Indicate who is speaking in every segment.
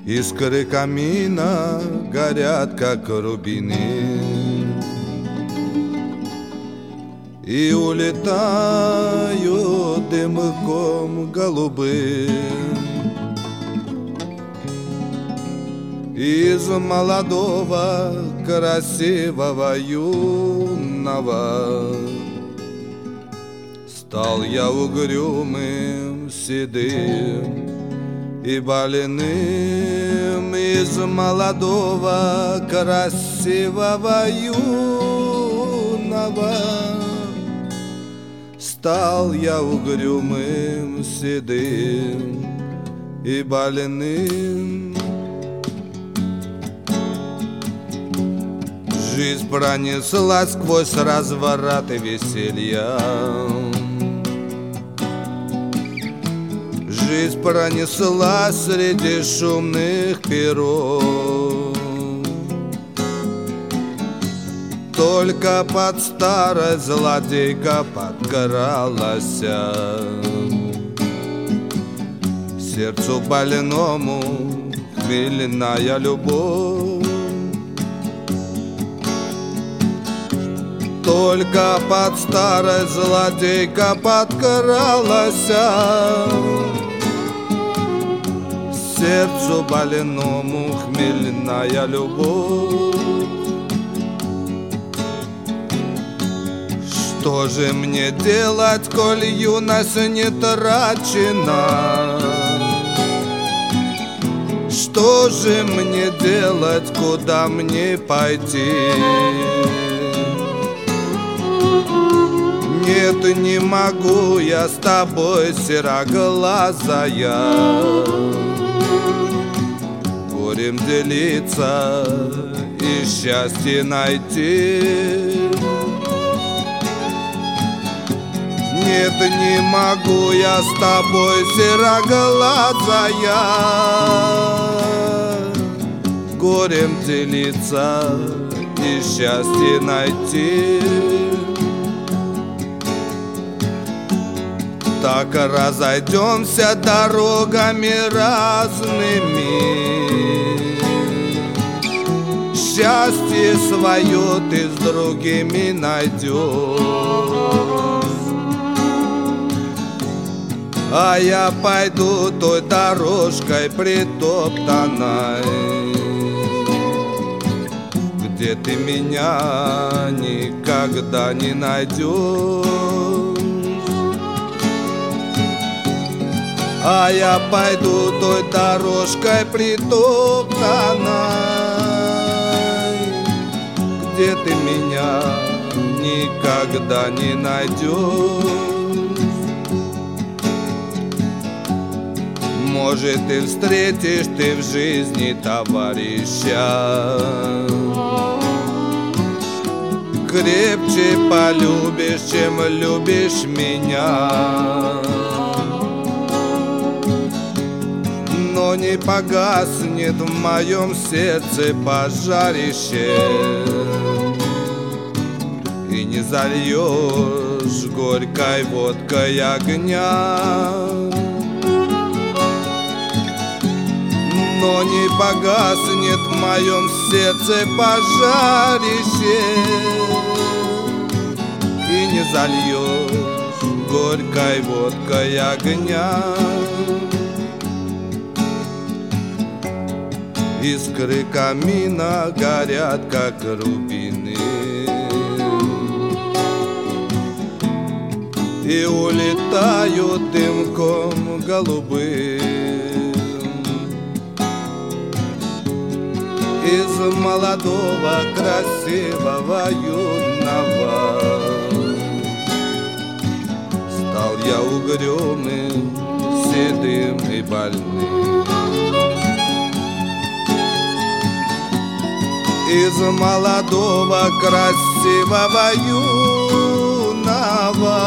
Speaker 1: Искры камина горят, как рубины, и улетают дымком голубым из молодого, красивого, юного. Стал я угрюмым, седым и больным. Из молодого, красивого, юного стал я угрюмым, седым и больным. Жизнь пронеслась сквозь развраты веселья, жизнь пронеслась среди шумных перов. Только под старой злодейка подкралась сердцу больному хмельная любовь. Только под старой злодейка подкралась сердцу больному хмельная любовь. Что же мне делать, коль юность не трачена? Что же мне делать, куда мне пойти? Нет, не могу я с тобой, сероглазая, горем делиться и счастье найти. Нет, не могу я с тобой, сероглазая, горем делиться и счастье найти. Так разойдемся дорогами разными, счастье свое ты с другими найдешь, а я пойду той дорожкой притоптанной, где ты меня никогда не найдешь. А я пойду той дорожкой притоптанной, где ты меня никогда не найдешь. Может, ты встретишь ты в жизни товарища, крепче полюбишь, чем любишь меня. Но не погаснет в моем сердце пожарище, и не зальешь горькой водкой огня. Но не погаснет в моем сердце пожарище, и не зальешь горькой водкой огня. Искры камина горят, как рубины, и улетают дымком голубым из молодого, красивого, юного. Стал я угрюмым, седым и больным. Из молодого, красивого, юного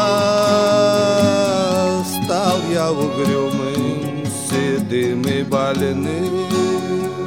Speaker 1: стал я угрюмым, седым и больным.